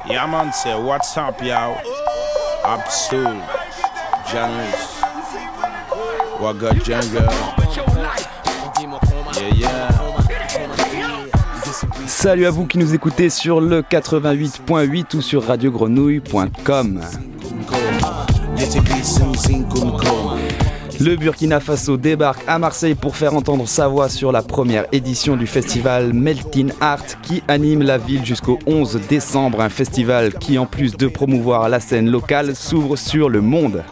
Yeah, man, say, what's up, y'all? Absol, Janus, Wagga Jungle. Yeah. Salut à vous qui nous écoutez sur le 88.8 ou sur radiogrenouille.com. Le Burkina Faso débarque à Marseille pour faire entendre sa voix sur la première édition du festival Melting Art qui anime la ville jusqu'au 11 décembre. Un festival qui, en plus de promouvoir la scène locale, s'ouvre sur le monde.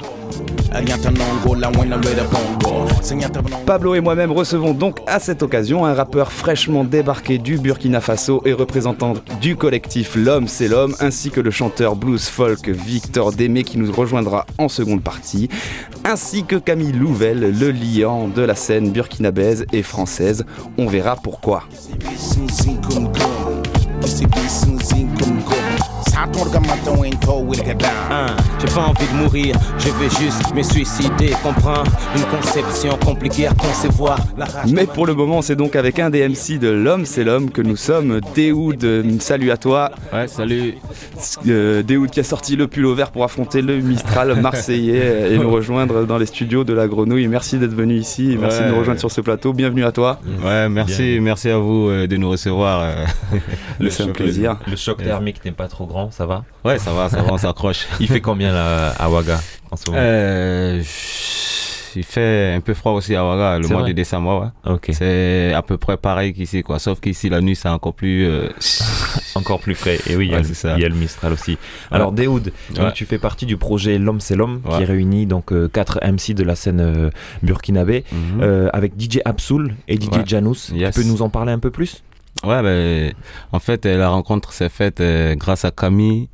Pablo et moi-même recevons donc à cette occasion un rappeur fraîchement débarqué du Burkina Faso et représentant du collectif L'Homme c'est l'Homme, ainsi que le chanteur blues folk Victor Démé qui nous rejoindra en seconde partie, ainsi que Camille Louvel, le liant de la scène burkinabèse et française. On verra pourquoi. J'ai pas envie de mourir, je vais juste me suicider. Comprends, une conception compliquée à concevoir. Mais pour le moment, c'est donc avec un des MC de L'Homme c'est l'Homme que nous sommes. Déoud, salut à toi. Ouais, salut. Déoud qui a sorti le pull au vert pour affronter le Mistral marseillais et nous rejoindre dans les studios de la Grenouille. Merci d'être venu ici, merci de nous rejoindre sur ce plateau. Bienvenue à toi. Ouais, merci à vous de nous recevoir. C'est un plaisir. Le choc thermique n'est pas trop grand, ça va? Ouais, ça va, on s'accroche. Il fait combien là à Ouaga en ce moment? Il fait un peu froid aussi à Ouaga, le mois de décembre. Ouais. Okay. C'est à peu près pareil qu'ici, quoi. Sauf qu'ici, la nuit, c'est encore plus... encore plus frais. Et oui, il y a le Mistral aussi. Alors, Déoud, donc, tu fais partie du projet L'Homme c'est l'Homme, qui réunit donc 4 MC de la scène burkinabé, avec DJ Absol et DJ Janus. Yes. Tu peux nous en parler un peu plus? Ouais, ben, en fait, la rencontre s'est faite grâce à Camille,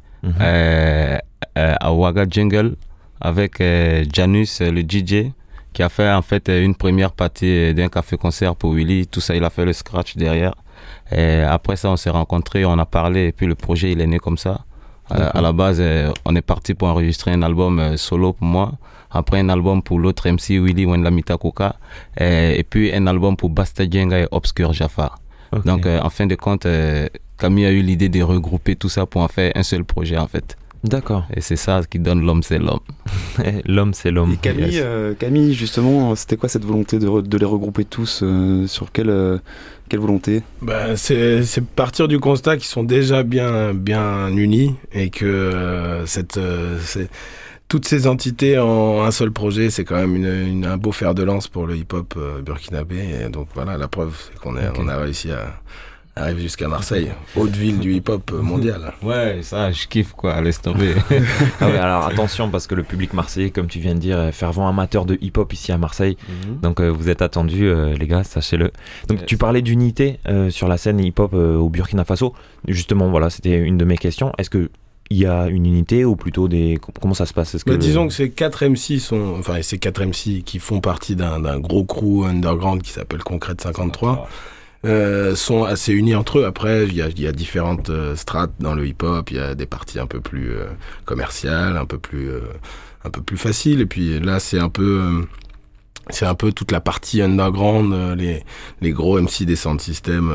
à Wagga Jungle, avec Janus, le DJ, qui a fait en fait une première partie d'un café-concert pour Willy. Tout ça, il a fait le scratch derrière. Et après ça, on s'est rencontrés, on a parlé, et puis le projet, il est né comme ça. À la base, on est parti pour enregistrer un album solo pour moi. Après, un album pour l'autre MC, Willy Wenlamita Koka. Et puis, un album pour Basta Djenga et Obscur Jafar. Okay. Donc, en fin de compte, Camille a eu l'idée de regrouper tout ça pour en faire un seul projet, en fait. D'accord. Et c'est ça qui donne L'Homme c'est l'Homme. L'Homme c'est l'Homme. Et Camille, justement, c'était quoi cette volonté de les regrouper tous sur quelle volonté? C'est partir du constat qu'ils sont déjà bien unis et que toutes ces entités en un seul projet, c'est quand même un beau fer de lance pour le hip-hop burkinabé. Et donc voilà, la preuve, c'est qu'on a réussi à arriver jusqu'à Marseille, haute ville du hip-hop mondial. Ouais, ça, je kiffe quoi, laisse tomber. Ah ouais, alors attention, parce que le public marseillais, comme tu viens de dire, est fervent amateur de hip-hop ici à Marseille. Donc vous êtes attendus, les gars, sachez-le. Donc tu parlais d'unité sur la scène hip-hop au Burkina Faso. Justement, voilà, c'était une de mes questions. Est-ce que il y a une unité ou plutôt comment ça se passe? Disons que ces 4 MC ces 4 MC qui font partie d'un gros crew underground qui s'appelle Concrète 53 sont assez unis entre eux. Après, il y a différentes strates dans le hip-hop. Il y a des parties un peu plus commerciales, un peu plus faciles. Et puis là, c'est un peu toute la partie underground, les gros MC des sound systems,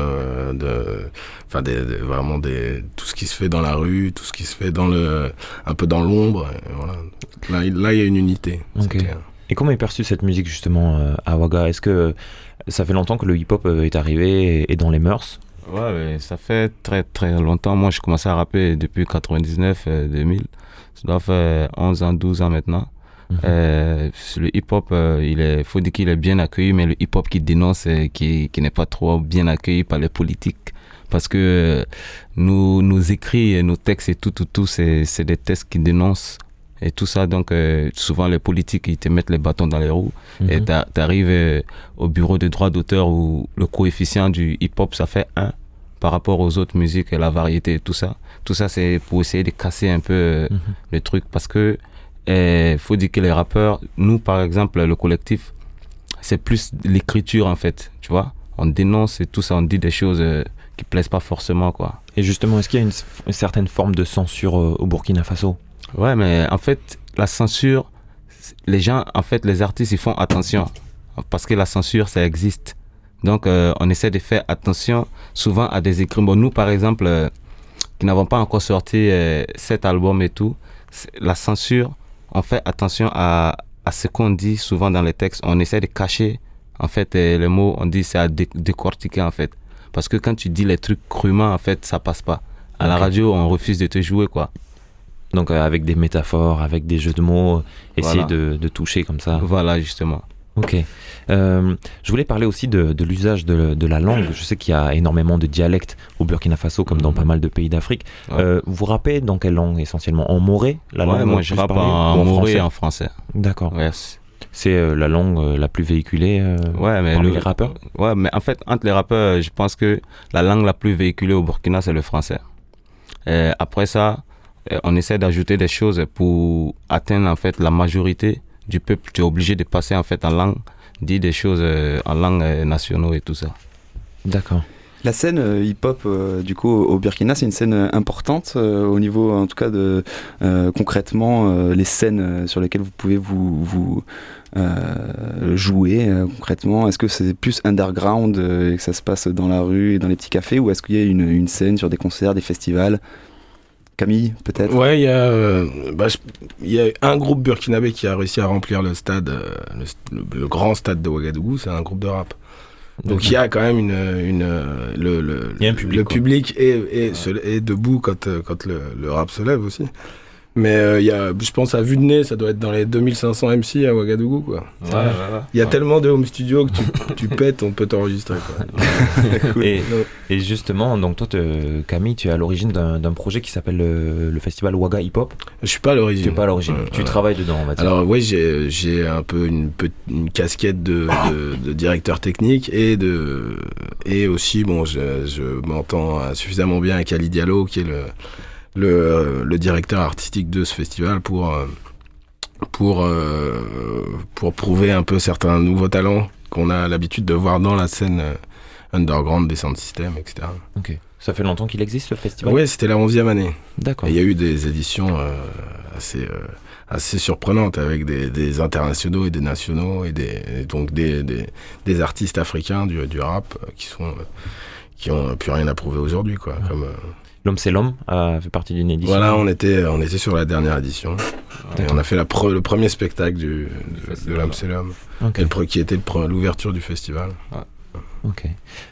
vraiment tout ce qui se fait dans la rue, tout ce qui se fait un peu dans l'ombre. Voilà. Là, il y a une unité. Okay. Et comment est perçue cette musique justement à Ouaga? Est-ce que ça fait longtemps que le hip-hop est arrivé et dans les mœurs? Ouais, mais ça fait très très longtemps. Moi, je commençais à rapper depuis 99-2000. Ça doit faire 11 ans, 12 ans maintenant. Le hip-hop, faut dire qu'il est bien accueilli, mais le hip-hop qui dénonce, qui n'est pas trop bien accueilli par les politiques. Parce que nos écrits et nos textes et tout, c'est des textes qui dénoncent. Et tout ça, donc souvent les politiques, ils te mettent les bâtons dans les roues. Et t'arrives au bureau de droit d'auteur où le coefficient du hip-hop, ça fait 1 par rapport aux autres musiques et la variété et tout ça. Tout ça, c'est pour essayer de casser un peu le truc. Parce que faut dire que les rappeurs, nous par exemple, le collectif, c'est plus l'écriture en fait, tu vois. On dénonce et tout ça, on dit des choses qui plaisent pas forcément, quoi. Et justement, est-ce qu'il y a une certaine forme de censure au Burkina Faso? Ouais, mais en fait, la censure, les gens, en fait, les artistes, ils font attention. Parce que la censure, ça existe. Donc, on essaie de faire attention souvent à des écrits. Bon, nous, par exemple, qui n'avons pas encore sorti cet album et tout, la censure, on fait attention à ce qu'on dit souvent dans les textes. On essaie de cacher, en fait, les mots, on dit c'est à décortiquer, en fait. Parce que quand tu dis les trucs crûment, en fait, ça passe pas. À la radio, on refuse de te jouer, quoi. Donc avec des métaphores, avec des jeux de mots, essayer Voilà. de toucher comme ça. Voilà, justement. Ok. Je voulais parler aussi de l'usage de la langue. Je sais qu'il y a énormément de dialectes au Burkina Faso, comme dans pas mal de pays d'Afrique. Ouais. Vous rappez dans quelle langue essentiellement? En moré, la langue Moi, je plus rappe parlée, en ou moré français et en français. D'accord. Ouais, C'est la langue la plus véhiculée mais parmi les rappeurs? Ouais, mais en fait, entre les rappeurs, je pense que la langue la plus véhiculée au Burkina, c'est le français. Après ça, on essaie d'ajouter des choses pour atteindre en fait la majorité du peuple. Tu es obligé de passer en fait en langue, dire des choses en langue nationale et tout ça. D'accord. La scène hip-hop, du coup, au Burkina, c'est une scène importante au niveau, en tout cas, de concrètement les scènes sur lesquelles vous pouvez vous jouer concrètement. Est-ce que c'est plus underground et que ça se passe dans la rue et dans les petits cafés, ou est-ce qu'il y a une scène sur des concerts, des festivals? Camille, peut-être? Ouais, il y a un groupe burkinabé qui a réussi à remplir le stade, le grand stade de Ouagadougou, c'est un groupe de rap. Donc il y a quand même Il y a un public, le quoi. public est debout quand le rap se lève aussi. Mais je pense à vue de nez, ça doit être dans les 2500 MC à Ouagadougou, quoi. Il y a tellement de home studio que tu pètes, on peut t'enregistrer, quoi. Et justement, donc toi, Camille, tu es à l'origine d'un projet qui s'appelle le festival Ouaga Hip Op. Je suis pas à l'origine. Tu es pas à l'origine. Tu travailles dedans, on va dire. Alors oui, j'ai un peu une casquette de directeur technique et aussi bon, je m'entends suffisamment bien avec Ali Diallo qui est le directeur artistique de ce festival pour prouver un peu certains nouveaux talents qu'on a l'habitude de voir dans la scène underground des sound systems, etc. Ok. Ça fait longtemps qu'il existe, le festival? Oui, c'était la 11e année. D'accord. Et il y a eu des éditions assez surprenantes avec des internationaux et des nationaux et donc des artistes africains du rap qui ont plus rien à prouver aujourd'hui, quoi. Comme L'Homme c'est l'Homme fait partie d'une édition. voilà, on était sur la dernière édition et on a fait le premier spectacle de L'Homme c'est l'Homme, Okay. qui était l'ouverture du festival. Ok.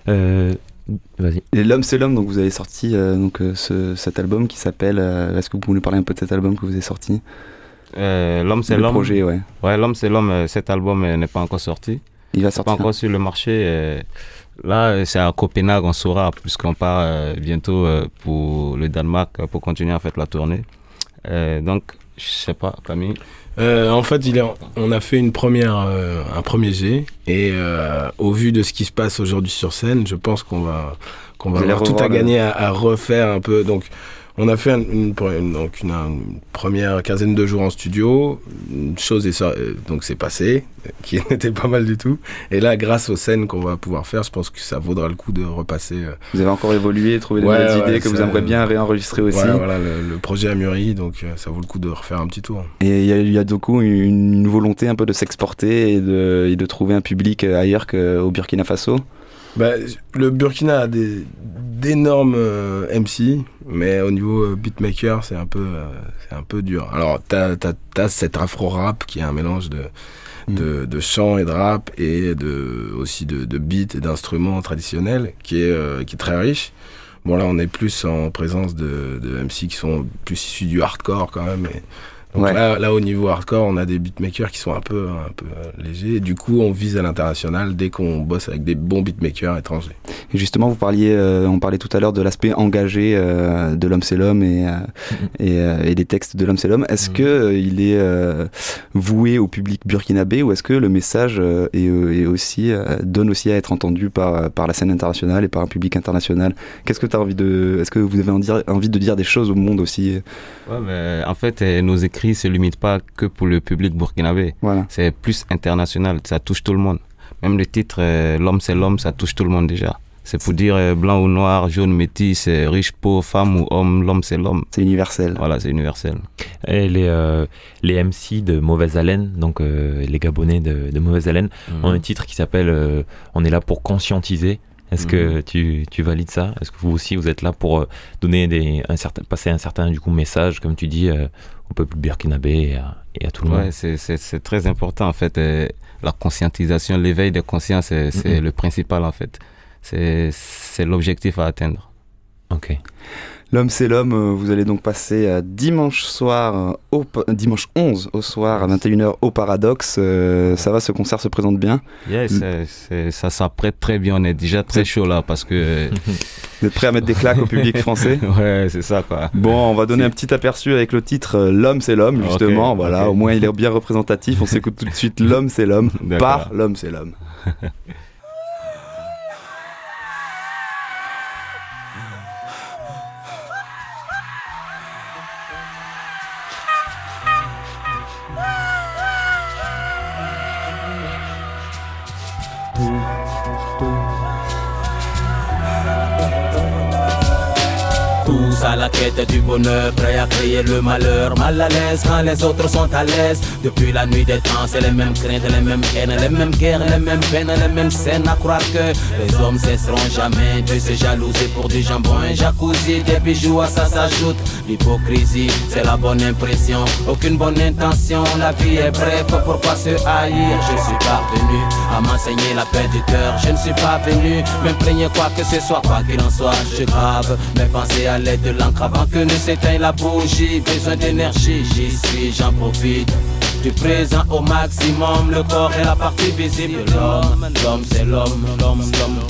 Vas-y. Et L'Homme c'est l'Homme, donc vous avez sorti cet album qui s'appelle... est-ce que vous pouvez nous parler un peu de cet album que vous avez sorti? L'Homme c'est Le l'Homme. projet, ouais. Ouais, L'Homme c'est l'Homme, cet album n'est pas encore sorti. Il va C'est pas sortir. encore sur le marché. Là, c'est à Copenhague, on saura, puisqu'on part bientôt pour le Danemark pour continuer en fait la tournée. Donc, je sais pas, Camille. En fait, on a fait un premier jet et au vu de ce qui se passe aujourd'hui sur scène, je pense qu'on va Vous allez avoir tout revoir à gagner à refaire un peu. Donc, on a fait une première quinzaine de jours en studio. Une chose donc c'est passé, qui n'était pas mal du tout. Et là, grâce aux scènes qu'on va pouvoir faire, je pense que ça vaudra le coup de repasser. Vous avez encore évolué, trouvé des Ouais, nouvelles ouais, idées que vous ça- aimeriez bien réenregistrer aussi. Voilà, le projet a mûri, donc ça vaut le coup de refaire un petit tour. Et il y a du coup une volonté un peu de s'exporter et de trouver un public ailleurs qu'au Burkina Faso. Bah, le Burkina a d'énormes MC, mais au niveau beatmaker, c'est un peu dur. Alors, t'as cet afro-rap qui est un mélange de chant et de rap et aussi de beats et d'instruments traditionnels qui est très riche. Bon, là, on est plus en présence de MC qui sont plus issus du hardcore quand même. Donc Ouais. là, au niveau hardcore, on a des beatmakers qui sont un peu légers. Et du coup, on vise à l'international dès qu'on bosse avec des bons beatmakers étrangers. Et justement, on parlait tout à l'heure de l'aspect engagé de L'Homme c'est l'Homme et des textes de L'Homme c'est l'Homme. Est-ce que il est voué au public burkinabé, ou est-ce que le message donne aussi à être entendu par la scène internationale et par un public international? Qu'est-ce que tu as est-ce que vous avez envie de dire des choses au monde aussi? Ouais, mais en fait, nos écrits ne se limitent pas que pour le public burkinabé. Voilà. C'est plus international, ça touche tout le monde. Même le titre L'Homme c'est l'Homme, ça touche tout le monde déjà. C'est pour dire blanc ou noir, jaune, métis, riche, pauvre, femme ou homme, l'homme c'est l'homme. C'est universel. Voilà, c'est universel. Et les MC de Mauvaise Haleine, donc les Gabonais de Mauvaise Haleine, ont un titre qui s'appelle On est là pour conscientiser. Est-ce que tu valides ça? Est-ce que vous aussi, vous êtes là pour donner passer un certain du coup, message, comme tu dis, au peuple burkinabé et à tout le monde? Ouais, c'est très important en fait. La conscientisation, l'éveil des consciences, c'est le principal en fait. C'est l'objectif à atteindre. Ok. L'homme c'est l'homme, vous allez donc passer dimanche 11 au soir à 21h au Paradoxe. Ça va, ce concert se présente bien? Yes, ça s'apprête très bien, on est déjà très chaud là parce que... Vous êtes prêts à mettre des claques au public français? Ouais, c'est ça quoi. Bon, on va donner un petit aperçu avec le titre L'homme c'est l'homme, justement. Voilà, au moins il est bien représentatif. On s'écoute tout de suite L'homme c'est l'homme par L'homme c'est l'homme. Tous à la quête du bonheur, prêts à créer le malheur, mal à l'aise quand les autres sont à l'aise. Depuis la nuit des temps, c'est les mêmes craintes, les mêmes haines, les mêmes guerres, les mêmes peines, les mêmes scènes. À croire que les hommes cesseront jamais de se jalouser pour du jambon, un jacuzzi, des bijoux, à ça s'ajoute l'hypocrisie. C'est la bonne impression, aucune bonne intention. La vie est brève, pourquoi se haïr? Je suis parvenu à m'enseigner la paix du cœur. Je ne suis pas venu m'imprégner quoi que ce soit, quoi qu'il en soit. Je grave mes pensées à l'aide de l'encre avant que ne s'éteigne la bougie. Besoin d'énergie, j'y suis, j'en profite. Du présent au maximum, le corps est la partie visible de l'homme. L'homme c'est l'homme, l'homme c'est l'homme.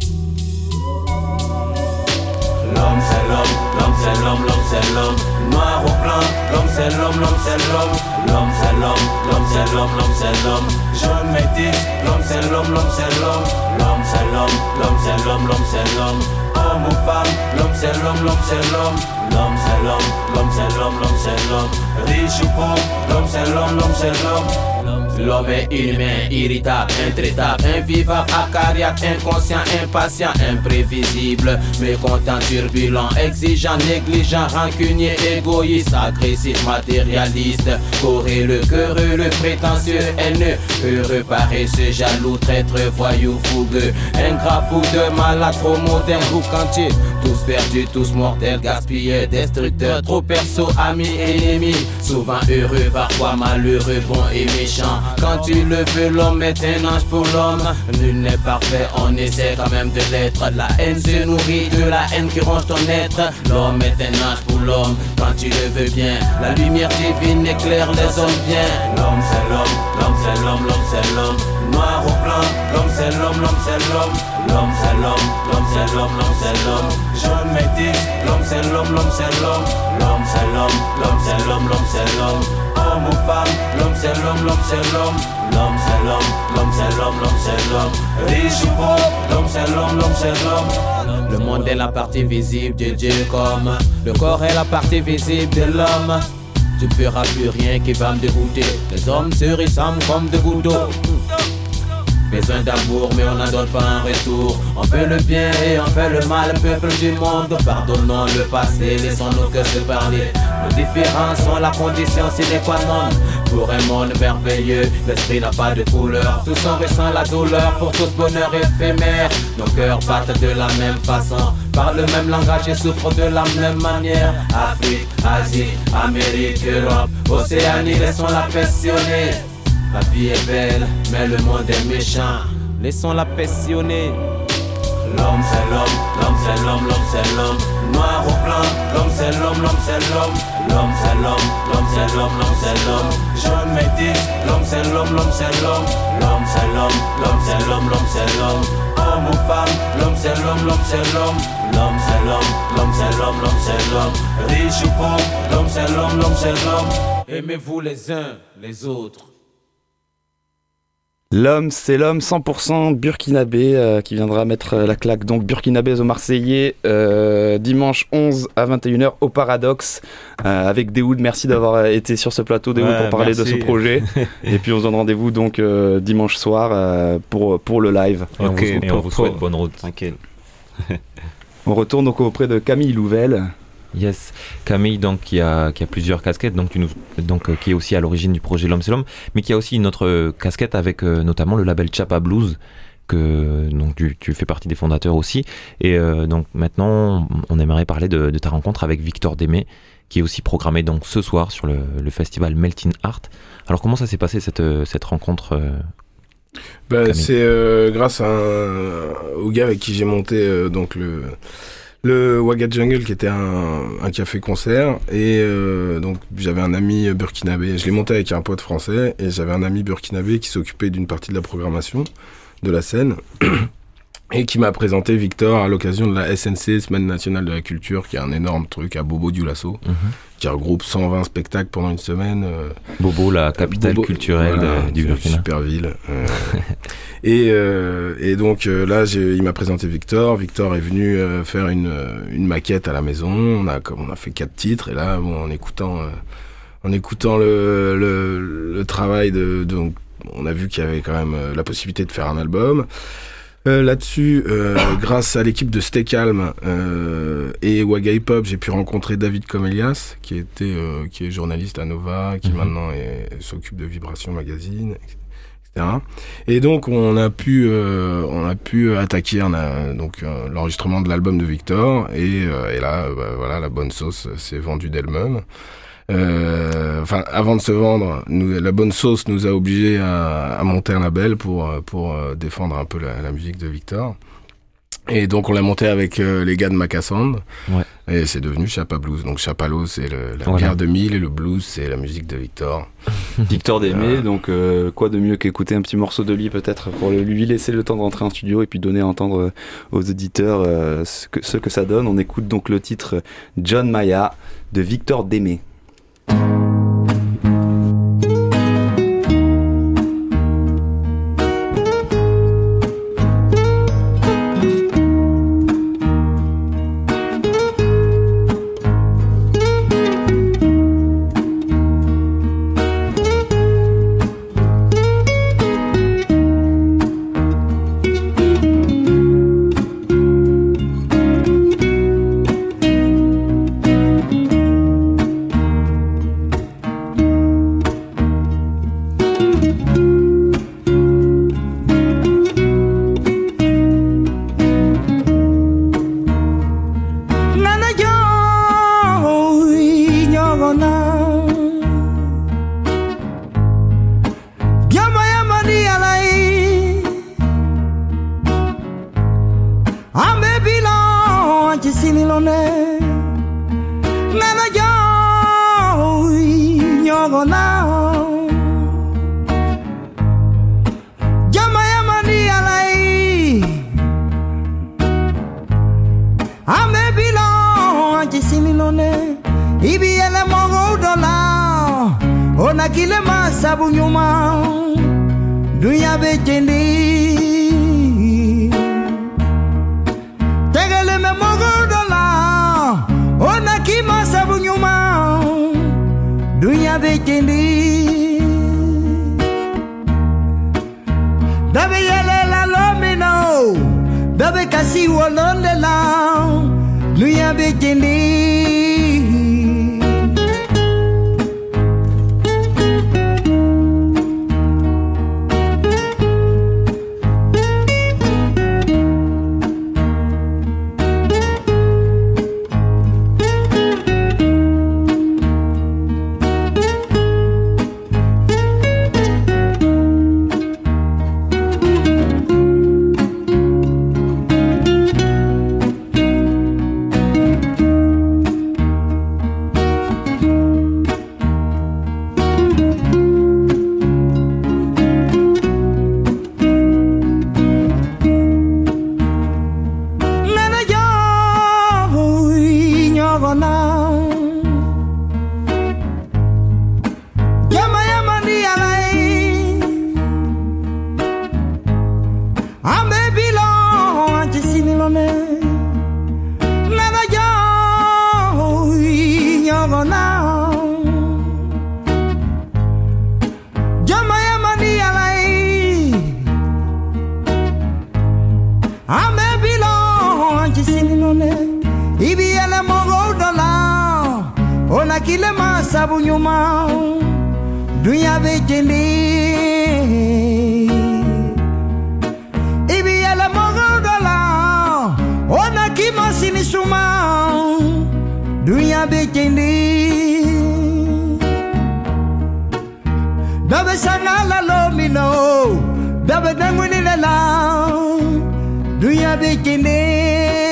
L'homme c'est l'homme, l'homme c'est l'homme, l'homme c'est l'homme. Noir ou blanc, l'homme c'est l'homme, l'homme c'est l'homme. L'homme c'est l'homme, l'homme c'est l'homme, l'homme c'est l'homme. Jaune métis, l'homme c'est l'homme, l'homme c'est l'homme. L'homme c'est l'homme, l'homme c'est l'homme, l'homme c'est l'homme. Homme ou femme, l'homme c'est l'homme, l'homme c'est l'homme. L'homme c'est l'homme, l'homme c'est l'homme, l'homme c'est l'homme. Riche ou pauvre, l'homme c'est l'homme, l'homme c'est l'homme. L'homme est inhumain, irritable, intraitable, invivable, acariâtre, inconscient, impatient, imprévisible, mécontent, turbulent, exigeant, négligent, rancunier, égoïste, agressif, matérialiste, coréleux, querelleux, prétentieux, haineux, heureux, paresseux, jaloux, traître, voyou, fougueux, ingrat, boudeux, malade, trop moderne, boucantier, tous perdus, tous mortels, gaspillés, destructeurs, trop perso, amis, ennemis, souvent heureux, parfois malheureux, bon et méchant. Quand tu le veux, l'homme est un ange pour l'homme. Nul n'est parfait, on essaie quand même de l'être. La haine se nourrit de la haine qui ronge ton être. L'homme est un ange pour l'homme, quand tu le veux bien. La lumière divine éclaire les hommes bien. L'homme c'est l'homme, l'homme c'est l'homme, l'homme c'est l'homme. Noir ou blanc, l'homme c'est l'homme, l'homme c'est l'homme. L'homme c'est l'homme, l'homme c'est l'homme, l'homme c'est l'homme. Jaune métis, l'homme c'est l'homme, l'homme c'est l'homme. L'homme c'est l'homme, l'homme c'est l'homme, l'homme c'est l'homme. Homme ou femme, l'homme c'est l'homme, l'homme c'est l'homme. L'homme c'est l'homme, l'homme c'est l'homme, l'homme c'est l'homme. Riche ou pauvre, l'homme c'est l'homme, l'homme c'est l'homme. Le monde est la partie visible de Dieu comme le corps est la partie visible de l'homme. Tu ne feras plus rien qui va me dégoûter. Les hommes se ressemblent comme des gouttes d'eau. Besoin d'amour mais on n'en donne pas un retour. On fait le bien et on fait le mal, peuple du monde. Pardonnons le passé, laissons nos cœurs se parler. Nos différences sont la condition sine qua non. Pour un monde merveilleux, l'esprit n'a pas de couleur. Tous on ressent la douleur, pour tous bonheur éphémère. Nos cœurs battent de la même façon, parlent le même langage et souffrent de la même manière. Afrique, Asie, Amérique, Europe, Océanie, laissons la passionner. La vie est belle, mais le monde est méchant. Laissons la passionner. L'homme c'est l'homme, l'homme c'est l'homme, l'homme c'est l'homme. Noir ou blanc, l'homme c'est l'homme, l'homme c'est l'homme. L'homme c'est l'homme, l'homme c'est l'homme, l'homme c'est l'homme. Jaune métis, l'homme c'est l'homme, l'homme c'est l'homme. L'homme c'est l'homme, l'homme c'est l'homme, l'homme c'est l'homme. Homme ou femme, l'homme c'est l'homme, l'homme c'est l'homme. L'homme c'est l'homme, l'homme c'est l'homme, l'homme c'est l'homme. Riche ou pauvre, l'homme c'est l'homme, l'homme c'est l'homme. Aimez-vous les uns les autres. L'homme, c'est l'homme, 100% burkinabé qui viendra mettre la claque. Donc burkinabé aux Marseillais, dimanche 11 à 21h au Paradoxe avec Déoud. Merci d'avoir été sur ce plateau, Déoud, pour parler de ce projet. Et puis on se donne rendez-vous donc dimanche soir pour le live. Et on vous souhaite bonne route. Tranquille. On retourne donc auprès de Camille Louvel. Yes, Camille donc qui a plusieurs casquettes, donc qui est aussi à l'origine du projet L'Homme c'est l'homme, mais qui a aussi une autre casquette avec notamment le label Chapa Blues donc tu fais partie des fondateurs aussi. Et donc maintenant, on aimerait parler de ta rencontre avec Victor Démé, qui est aussi programmé donc ce soir sur le festival Melting Art. Alors comment ça s'est passé cette rencontre c'est grâce au gars avec qui j'ai monté donc le Wagga Jungle, qui était un café-concert, et donc j'avais un ami burkinabé, je l'ai monté avec un pote français, et j'avais un ami burkinabé qui s'occupait d'une partie de la programmation de la scène, et qui m'a présenté Victor à l'occasion de la SNC, Semaine Nationale de la Culture, qui est un énorme truc à Bobo Dioulasso, qui regroupe 120 spectacles pendant une semaine. Bobo, la capitale culturelle du Burkina. Super ville. Et donc là, il m'a présenté Victor. Victor est venu faire une maquette à la maison. On a fait 4 titres, et là, en écoutant le travail donc on a vu qu'il y avait quand même la possibilité de faire un album. Là-dessus, grâce à l'équipe de Stay Calm et Wagga Hip Hop, j'ai pu rencontrer David Comelias, qui est journaliste à Nova, qui maintenant s'occupe de Vibration Magazine, etc. Et donc on a pu attaquer l'enregistrement de l'album de Victor, et là, voilà, la bonne sauce s'est vendue d'elle-même. Avant de se vendre, la bonne sauce nous a obligés à monter un label pour défendre un peu la musique de Victor. Et donc on l'a monté avec les gars de Macasand, et c'est devenu Chapa Blues. Donc Chapalo, c'est la bière de Mille, et le blues, c'est la musique de Victor. Victor Démé, donc quoi de mieux qu'écouter un petit morceau de lui, peut-être, pour lui laisser le temps de rentrer en studio et puis donner à entendre aux auditeurs ce que ça donne. On écoute donc le titre John Maya de Victor Démé. Mau dunia bikini Dabe sana la lomino Dabe danguni la la Dunia bikini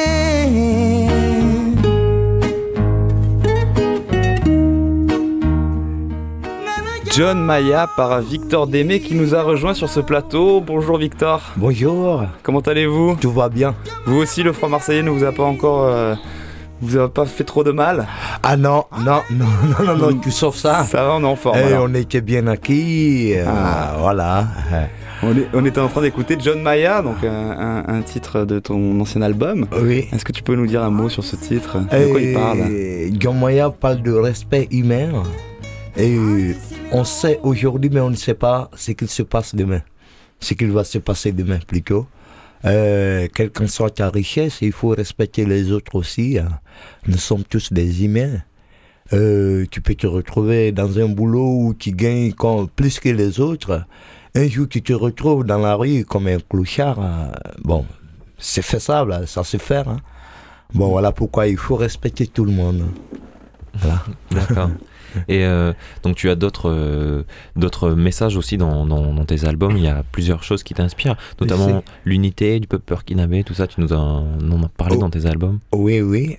John Maya par Victor Démé qui nous a rejoint sur ce plateau. Bonjour Victor. Bonjour. Comment allez-vous ? Tout va bien. Vous aussi, le froid marseillais ne vous a pas encore... vous a pas fait trop de mal ? Ah non, tu sauves ça. Ça va, on est en forme. On était bien acquis, voilà. On était en train d'écouter John Maya, donc un titre de ton ancien album. Oui. Est-ce que tu peux nous dire un mot sur ce titre ? De quoi il parle ? John Maya parle de respect humain. Et on sait aujourd'hui, mais on ne sait pas ce qu'il se passe demain. Ce qu'il va se passer demain, plutôt. Quelle qu'en soit ta richesse, il faut respecter les autres aussi. Nous sommes tous des humains. Tu peux te retrouver dans un boulot où tu gagnes plus que les autres. Un jour, tu te retrouves dans la rue comme un clochard. Bon, c'est faisable, ça se fait. Hein. Bon, voilà pourquoi il faut respecter tout le monde. Voilà. D'accord. Et donc tu as d'autres messages aussi dans tes albums. Il y a plusieurs choses qui t'inspirent, notamment l'unité du peuple burkinabé, tout ça. Tu nous en as parlé dans tes albums. Oui.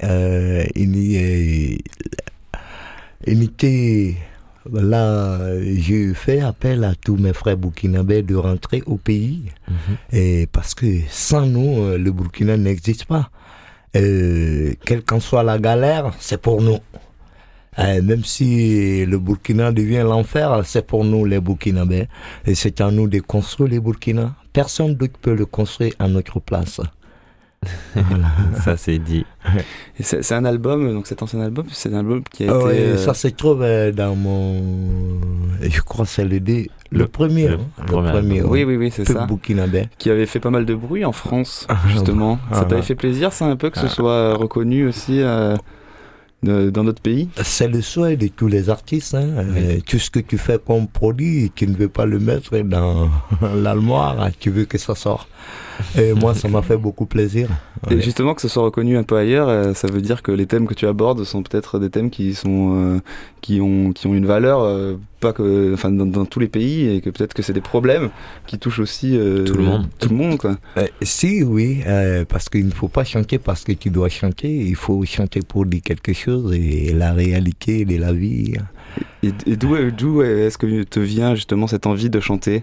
Unité. Là, j'ai fait appel à tous mes frères burkinabés de rentrer au pays. Et parce que sans nous, le Burkina n'existe pas. Quelle qu'en soit la galère, c'est pour nous. Même si le Burkina devient l'enfer, c'est pour nous les Burkinabés. Et c'est à nous de construire le Burkina. Personne d'autre peut le construire à notre place. Voilà. Ça c'est dit. Et c'est un album, donc cet ancien album, c'est un album qui a été... Ça se trouve dans mon... Je crois que c'est le premier. Le premier. Oui, c'est ça. Burkinabé. Qui avait fait pas mal de bruit en France, justement. Ça t'avait fait plaisir, ça, un peu, que ce soit reconnu aussi dans notre pays? C'est le souhait de tous les artistes. Tout ce que tu fais comme produit, tu ne veux pas le mettre dans l'armoire, tu veux que ça sorte. Et moi, ça m'a fait beaucoup plaisir. Et justement, que ce soit reconnu un peu ailleurs, ça veut dire que les thèmes que tu abordes sont peut-être des thèmes qui ont une valeur, pas que, enfin, dans tous les pays, et que peut-être que c'est des problèmes qui touchent aussi tout le monde, quoi. Oui, parce qu'il ne faut pas chanter parce que tu dois chanter, il faut chanter pour dire quelque chose, et la réalité de la vie. Et d'où est-ce que te vient justement cette envie de chanter?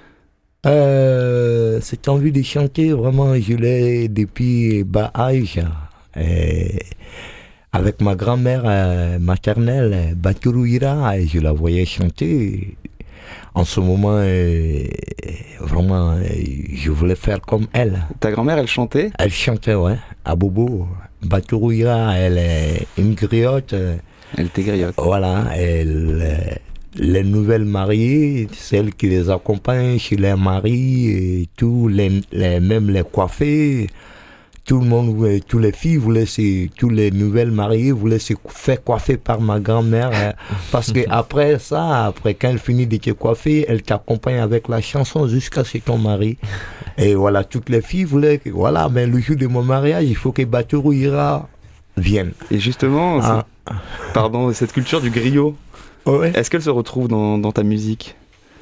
Cette envie de chanter, vraiment, je l'ai depuis bas âge. Avec ma grand-mère maternelle, Baturuira, je la voyais chanter. En ce moment, vraiment, je voulais faire comme elle. Ta grand-mère, elle chantait? Elle chantait, ouais, à Bobo. Baturuira, elle est une griotte. Elle était griotte. Voilà, les nouvelles mariées, celles qui les accompagnent chez les maris, et même les coiffés, tout le monde, toutes les filles toutes les nouvelles mariées voulaient se faire coiffer par ma grand-mère, parce que après quand elle finit de te coiffer, elle t'accompagne avec la chanson jusqu'à chez ton mari. Et voilà, toutes les filles voulaient que, voilà, mais le jour de mon mariage, il faut que Baturuira vienne. Et justement, cette culture du griot, ouais. Est-ce qu'elle se retrouve dans ta musique?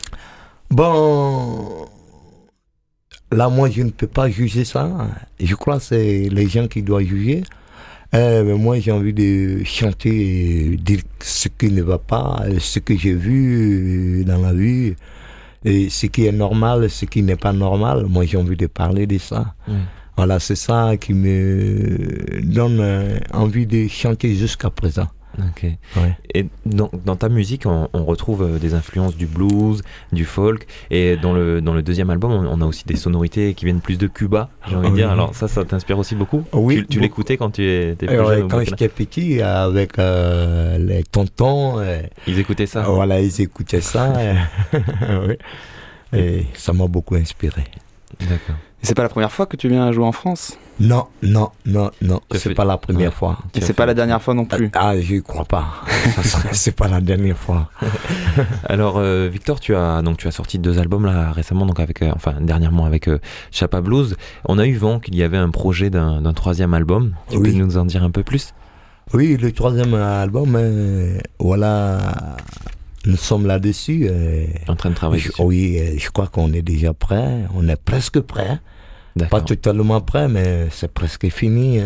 Bon, là, moi, je ne peux pas juger ça. Je crois que c'est les gens qui doivent juger. Mais moi, j'ai envie de chanter et dire ce qui ne va pas, ce que j'ai vu dans la vie, et ce qui est normal, ce qui n'est pas normal. Moi, j'ai envie de parler de ça. Voilà, c'est ça qui me donne envie de chanter jusqu'à présent. Ok. Ouais. Et dans ta musique, on retrouve des influences du blues, du folk, et dans le deuxième album, on a aussi des sonorités qui viennent plus de Cuba, j'ai envie de dire. Alors ça t'inspire aussi beaucoup? Oui. Tu l'écoutais quand tu étais plus jeune? Quand j'étais petit, avec les tontons. Ils écoutaient ça? Voilà, ils écoutaient ça. Oui. Et ça m'a beaucoup inspiré. D'accord. C'est pas la première fois que tu viens jouer en France? Non, c'est pas la première fois. Et c'est pas la dernière fois non plus? Je crois pas. C'est pas la dernière fois. Alors, Victor, tu as sorti 2 albums là récemment, donc dernièrement avec Chapa Blues. On a eu vent qu'il y avait un projet d'un 3e album. Tu peux nous en dire un peu plus? Oui, le 3e album, voilà, nous sommes là-dessus. En train de travailler dessus. Oui, je crois qu'on est déjà prêt. On est presque prêt. D'accord. Pas totalement prêt, mais c'est presque fini.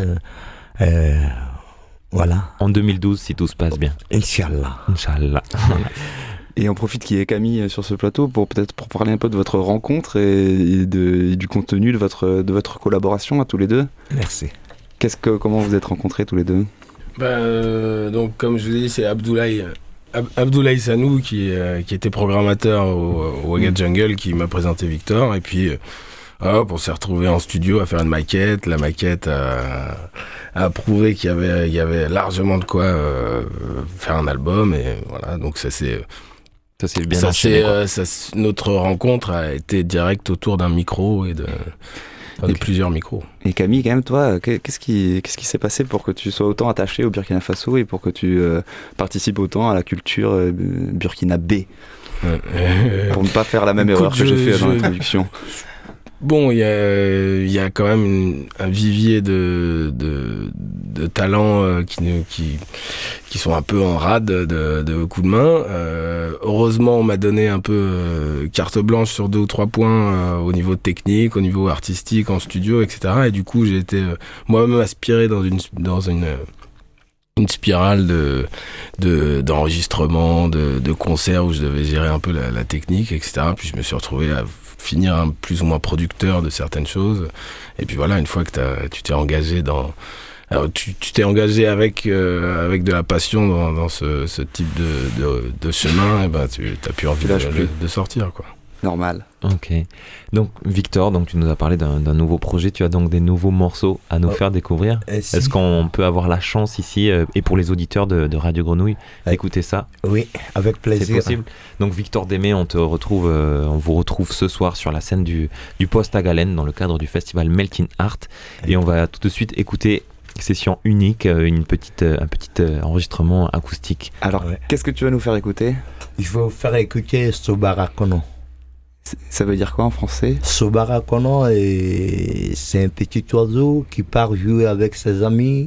Voilà. En 2012, si tout se passe bien. Inch'Allah. Et on profite qu'il y ait Camille sur ce plateau pour parler un peu de votre rencontre et du contenu de votre collaboration à tous les deux. Merci. Comment vous êtes rencontrés tous les deux? Donc, comme je vous ai dit, c'est Abdoulaye Sanou qui était programmateur au Wagga Jungle qui m'a présenté Victor. Et puis, on s'est retrouvés en studio à faire une maquette. La maquette a prouvé qu'il y avait largement de quoi faire un album. Et voilà, donc ça c'est bien enchaîné, notre rencontre a été directe autour d'un micro et de plusieurs micros. Et Camille, quand même, toi, qu'est-ce qui s'est passé pour que tu sois autant attaché au Burkina Faso et pour que tu participes autant à la culture burkinabé? Pour ne pas faire la même erreur que j'ai fait dans l'introduction. Bon, il y a quand même un vivier de talents qui sont un peu en rade de coups de main. Heureusement, on m'a donné un peu carte blanche sur 2 ou 3 points au niveau technique, au niveau artistique, en studio, etc. Et du coup, j'ai été moi-même aspiré dans une spirale d'enregistrement, de concerts où je devais gérer un peu la technique, etc. Puis je me suis retrouvé à finir plus ou moins producteur de certaines choses. Et puis voilà, une fois que tu t'es engagé tu t'es engagé avec de la passion dans ce type de chemin, et tu as plus envie de sortir, quoi. Normal. Ok. Donc Victor, tu nous as parlé d'un nouveau projet. Tu as donc des nouveaux morceaux à nous faire découvrir. Si. Est-ce qu'on peut avoir la chance ici et pour les auditeurs de Radio Grenouille d'écouter ça? Oui, avec plaisir. C'est possible. Donc Victor Démé, on vous retrouve ce soir sur la scène du Poste à Galène dans le cadre du festival Melting Art. Et on va tout de suite écouter session unique, un petit enregistrement acoustique. Alors, qu'est-ce que tu vas nous faire écouter? Je vais vous faire écouter Sobara Kono. Ça veut dire quoi en français? Sobara Kono, c'est un petit oiseau qui part jouer avec ses amis.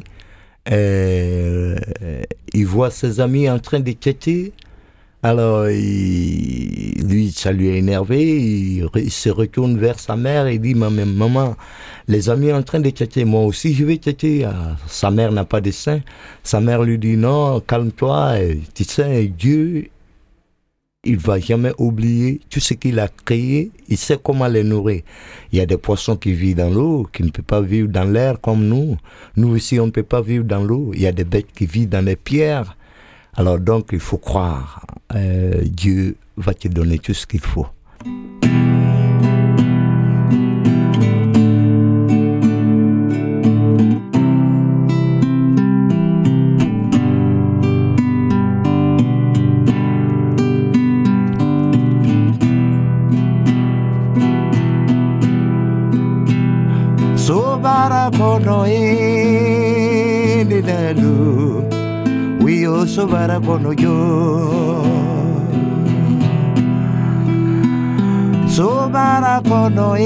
Il voit ses amis en train de têter. Alors, lui, ça lui a énervé. Il se retourne vers sa mère et dit, maman, les amis sont en train de têter. Moi aussi, je vais têter. Sa mère n'a pas de sein. Sa mère lui dit, non, calme-toi. Tu sais, Dieu, il va jamais oublier tout ce qu'il a créé. Il sait comment les nourrir. Il y a des poissons qui vivent dans l'eau, qui ne peuvent pas vivre dans l'air comme nous. Nous aussi, on ne peut pas vivre dans l'eau. Il y a des bêtes qui vivent dans les pierres. Alors donc, il faut croire. Dieu va te donner tout ce qu'il faut. Sobara kono ninalu, wiyo sobara kono yo. Sobara kono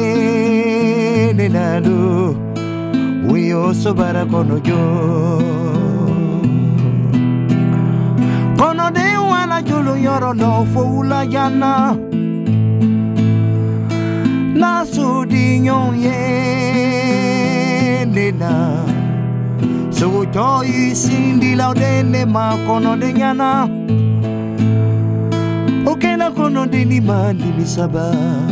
ninalu, wiyo sobara kono yo. Kono de wana jolo yoro no foula yana. Na sudi ye nena so toy sindi laudene ma kono de nyana okena kono de ni mandi ni saba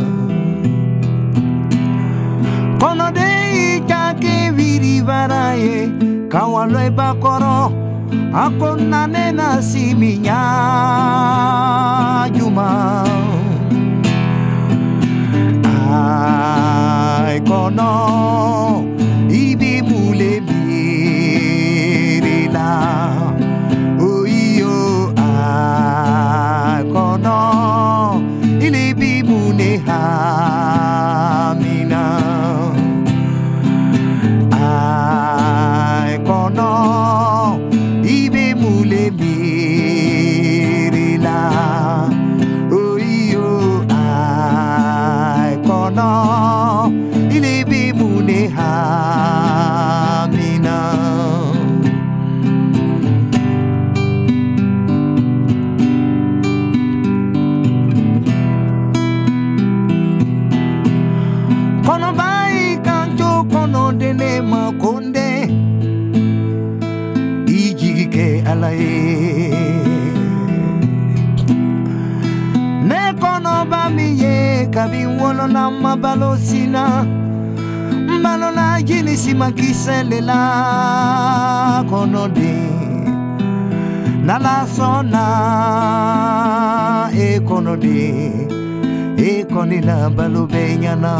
kono de take viri varaye kawalo e bakoro akona nena siminya juma ai kono ibi mule mirila oyo ai kono ilibi mune hamina alae ne kono bamiye kabi wolo na mabalosina mbalola jini simakiselela kono de nala sona e kono de e konila balubenyana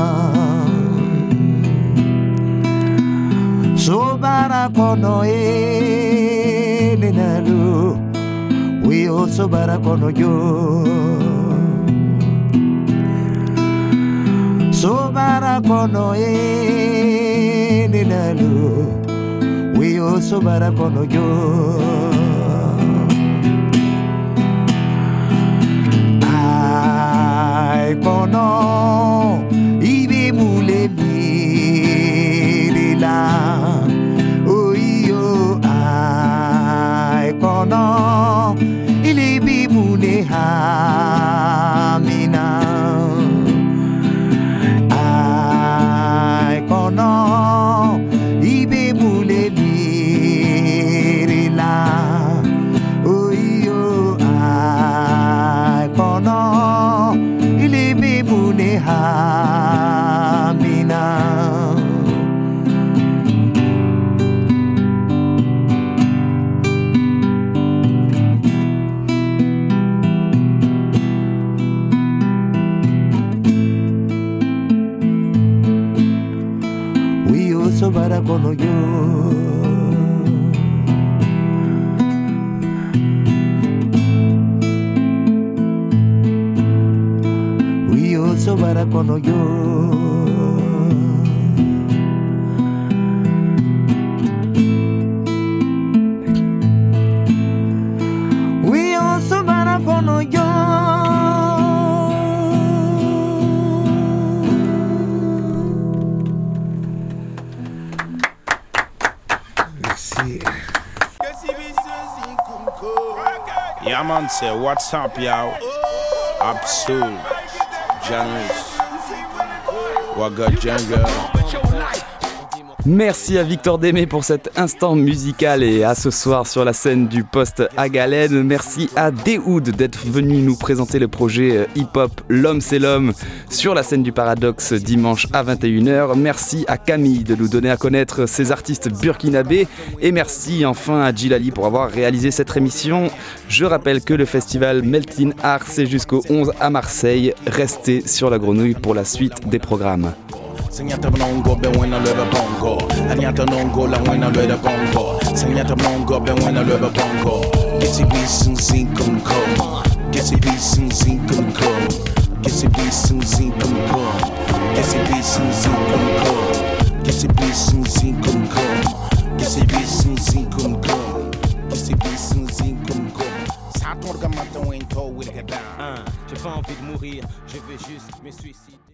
sobara kono e lenalu we o sobara kono yo sobara kono e lenalu we o sobara kono yo ai kono ibe mule la oyo ai kono ilibi mune hamina ai kono ibe mule la oyo ai kono ilibi mune hamina sobara kono yo Wio sobara kono yo Wio sobara kono yo Yeah, man, say, what's up, y'all? Absol, Janus, Wagga Jungle. Merci à Victor Démé pour cet instant musical et à ce soir sur la scène du poste à Galène. Merci à Déhoud d'être venu nous présenter le projet hip-hop L'Homme c'est l'Homme sur la scène du Paradoxe dimanche à 21h. Merci à Camille de nous donner à connaître ces artistes burkinabés. Et merci enfin à Djilali pour avoir réalisé cette émission. Je rappelle que le festival Melting Art c'est jusqu'au 11 à Marseille. Restez sur la grenouille pour la suite des programmes. Senyata mnongo be wena lebe bongo. Anyata nongo la wena lebe bongo. Senyata mnongo be wena lebe bongo. Gitsi bisun zin kum kum. Gitsi bisun zin kum kum. Gitsi bisun zin kum kum. Gitsi bisun zin kum kum. Gitsi bisun zin kum kum. Gitsi bisun zin kum kum. Gitsi bisun zin kum kum. Sa torga matin en to will get down. J'ai pas envie de mourir, je veux juste me suicider.